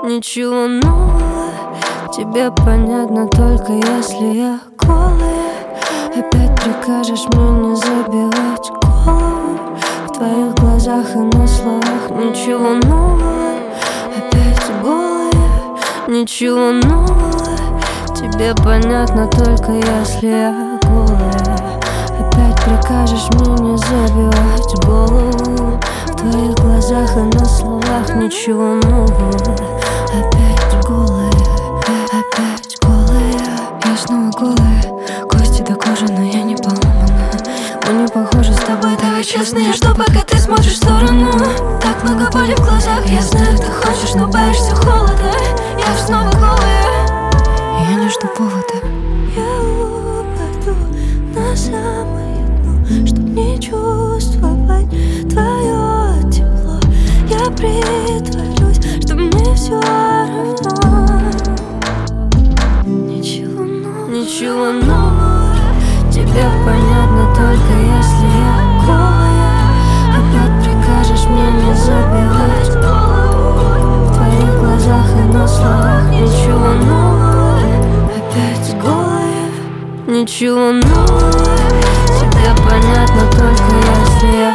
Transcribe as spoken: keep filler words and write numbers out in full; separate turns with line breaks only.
Ничего нового, тебе понятно только если я голая. Опять прикажешь мне не забивать голову. В твоих глазах и на словах ничего нового. Опять голая, ничего нового, тебе понятно только если я голая. Опять прикажешь мне не забивать голову. В твоих глазах и на словах ничего нового. Опять голая, опять голая. Я снова голая, кости до кожи, но я не поломана. Мы не похожи с тобой, давай честно. Я жду, пока ты смотришь в сторону. Так много боли в глазах, я знаю, ты хочешь, но боишься холода. Я снова голая, я не жду повода. Я упаду на самое дно, чтоб не чувствовать твое тепло. Я притворюсь, что мне все равно. Ничего нового, ничего нового, тебе понятно только если я голая. Опять прикажешь мне не забивать голову. В твоих глазах и на словах ничего нового. Опять голая, ничего нового, тебе понятно только если я